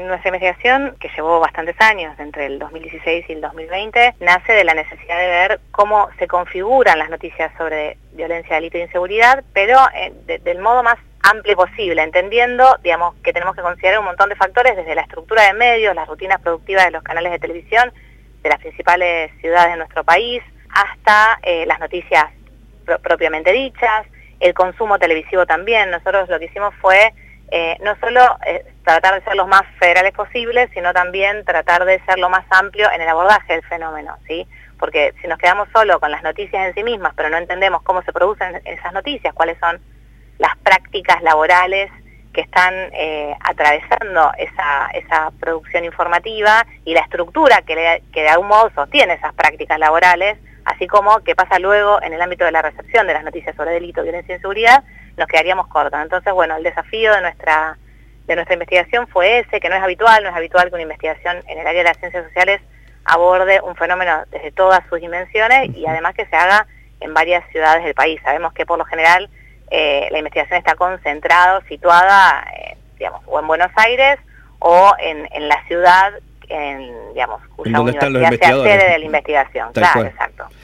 Nuestra investigación, que llevó bastantes años, entre el 2016 y el 2020, nace de la necesidad de ver cómo se configuran las noticias sobre violencia, delito e inseguridad, pero del modo más amplio posible, entendiendo, digamos, que tenemos que considerar un montón de factores, desde la estructura de medios, las rutinas productivas de los canales de televisión, de las principales ciudades de nuestro país, hasta las noticias propiamente dichas, el consumo televisivo también. Nosotros lo que hicimos fue no solo tratar de ser los más federales posibles, sino también tratar de ser lo más amplio en el abordaje del fenómeno, ¿sí? Porque si nos quedamos solo con las noticias en sí mismas, pero no entendemos cómo se producen esas noticias, cuáles son las prácticas laborales que están atravesando esa producción informativa y la estructura que de algún modo sostiene esas prácticas laborales, así como qué pasa luego en el ámbito de la recepción de las noticias sobre delito, violencia e inseguridad, nos quedaríamos cortos. Entonces, bueno, el desafío de nuestra investigación fue ese, que no es habitual que una investigación en el área de las ciencias sociales aborde un fenómeno desde todas sus dimensiones y además que se haga en varias ciudades del país. Sabemos que por lo general la investigación está concentrada, situada, digamos, o en Buenos Aires o en la ciudad, digamos, cuya universidad sea sede de la investigación. Claro, exacto.